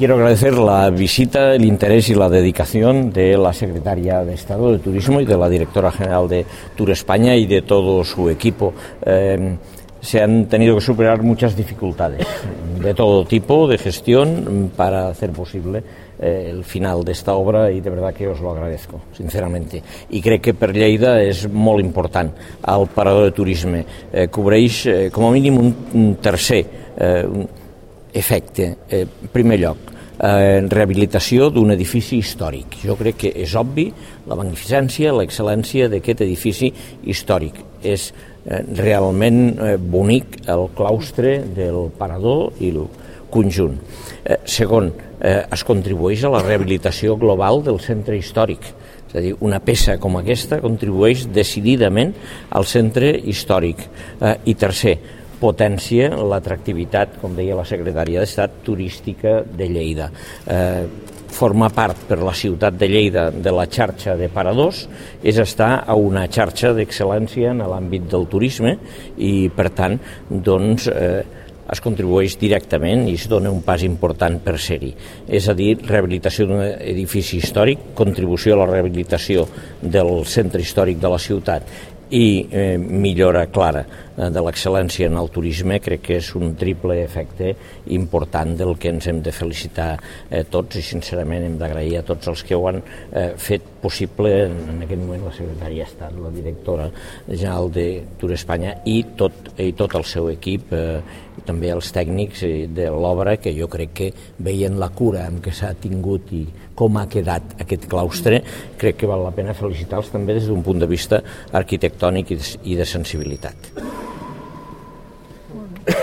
Quiero agradecer la visita, el interés y la dedicación de la Secretaria de Estado de Turismo y de la Directora General de Tour España y de todo su equipo. Se han tenido que superar muchas dificultades de todo tipo de gestión para hacer posible el final d'esta obra i de veritat que us lo agradezco, sinceramente. I crec que per Lleida és molt important. El parador de turisme cobreix com a mínim un tercer efecte. En primer lloc, rehabilitació d'un edifici històric. Jo crec que és obvi la magnificència, l'excel·lència d'aquest edifici històric. És realment bonic el claustre del parador i el conjunt. Segon, es contribueix a la rehabilitació global del centre històric. És a dir, una peça com aquesta contribueix decididament al centre històric. I tercer, potència l'atractivitat, com deia la secretària d'Estat, turística de Lleida. Formar part per la ciutat de Lleida de la xarxa de paradors és estar a una xarxa d'excel·lència en l'àmbit del turisme i, per tant, doncs, es contribueix directament i es dona un pas important per ser-hi. És a dir, rehabilitació d'un edifici històric, contribució a la rehabilitació del centre històric de la ciutat i millora clara de l'excel·lència en el turisme. Crec que és un triple efecte important del que ens hem de felicitar tots i sincerament hem d'agrair a tots els que ho han fet possible, en aquest moment la secretària d'Estat, la directora general de Tour Espanya i tot el seu equip, i també els tècnics de l'obra, que jo crec que veient la cura amb què s'ha tingut i com ha quedat aquest claustre, crec que val la pena felicitar-los també des d'un punt de vista arquitectònic i de sensibilitat.